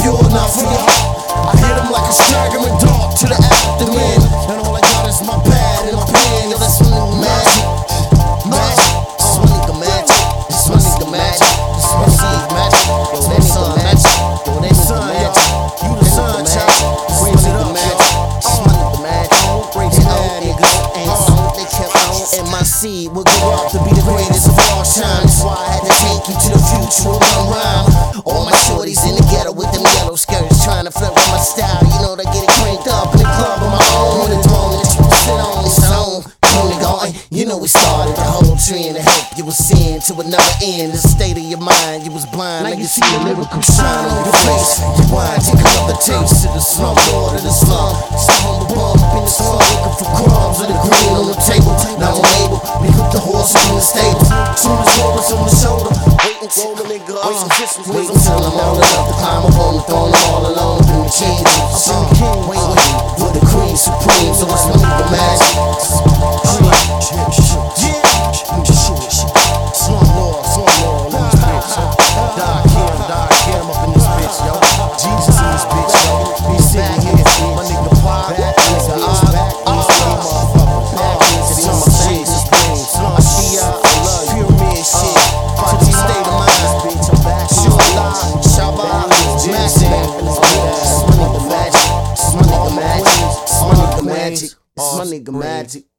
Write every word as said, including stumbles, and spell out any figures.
pure enough for ya. I hit him like a staggering dart to the abdomen, and all I got is my pad and my pen. Yo, that's my nigga magic, magic. It's my nigga magic, it's my nigga magic, it's my nigga magic. Yo, that nigga magic, yo, that nigga magic. You the sun, child. Raise it up, magic. It's my nigga magic. Raise it up, nigga. And so they kept on, and my seed will grow up to be the greatest of all time. That's why I had to take you to the future with one rhyme. All my shorties in the ghetto with them yellow skirts, trying to flirt with my style. You know they get it cranked up in the club on my own. The throne that you can sit on its own. Tony Garden, you know we started the whole trend to help you was seeing to another end. The state of your mind, you was blind. Now you see the lyrical shine on your face. You wine, take another taste to the slum lord of the slum. Some humble bum up in the slum looking for crumbs of the green on the table. Now I'm able, we hook the horse in the stable. Soon as rollers on the shoulder, wait until the nigga, uh, wait until I'm old enough to climb up on the throne. I'm all alone through the chains. I'm the king, wait, wait, for the queen supreme. So it's my nigga magic. Slum lord, slum lord, on this bitch, yo. Die Kim, die Kim up in this bitch, yo. Jesus in this bitch, yo. Be back in this bitch. My nigga Pop, back in this bitch, back in this motherfucker. Back into the summer Jesus brings. I see ya, I love you. Pyramid shit, to the state of mind, bitch. I'm back. Shabbat, Shabbat, massive. It's my nigga magic, it's my nigga magic, it's my nigga magic, it's my nigga magic.